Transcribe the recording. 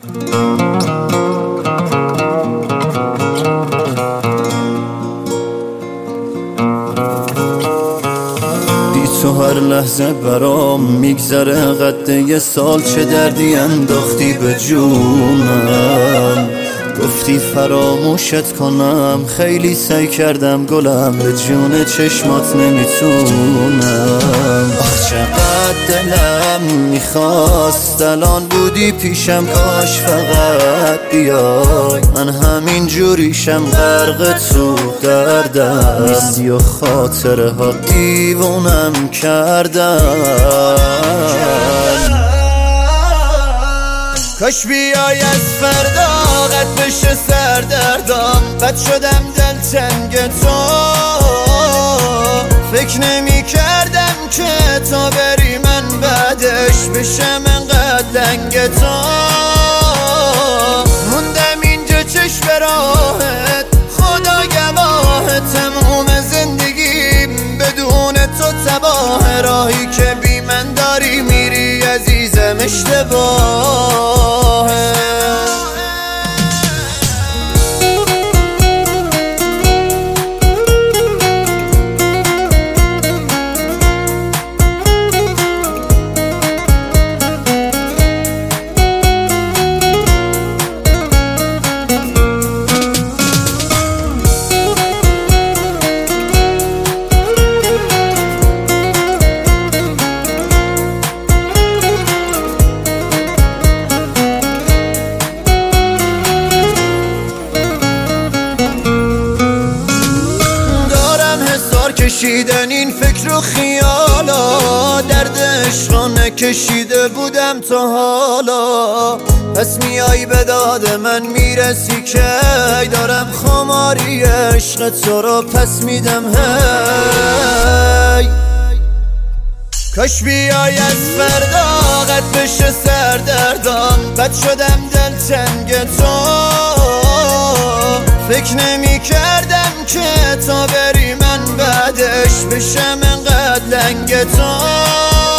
تو هر لحظه برام میگذره قد یه سال، چه دردی انداختی به جونم. گفتی فراموشت کنم، خیلی سعی کردم گلم، به جون چشمات نمیتونم. آخ چقدر دلم میخواست الان بودی پیشم، کاش فقط بیای. من همین جوریشم غرق تو دردم، نیستی و خاطره ها دیوونم کردن. کاش بیای از فردا قد بشه سردردم، بد شدم دلتنگ تو. فکر نمی کردم که تا بری من بعدش بشم انقدر لنگ تو. موندم اینجا چشم راهت، خدا گواه تموم زندگیم بدون تو تباه. راهی که بی من داری میری عزیزم اشتباهه. کشیدن این فکر و خیالا، درد عشقا نکشیده بودم تا حالا. پس میای به داد من میرسی که دارم خماری عشق تو رو پس میدم. هی کاش بیای از فردا قد بشه سردردم، بد شدم دلتنگ تو. فکر نمی کردم که تا بری من بعدش بشم انقدر لنگ تو.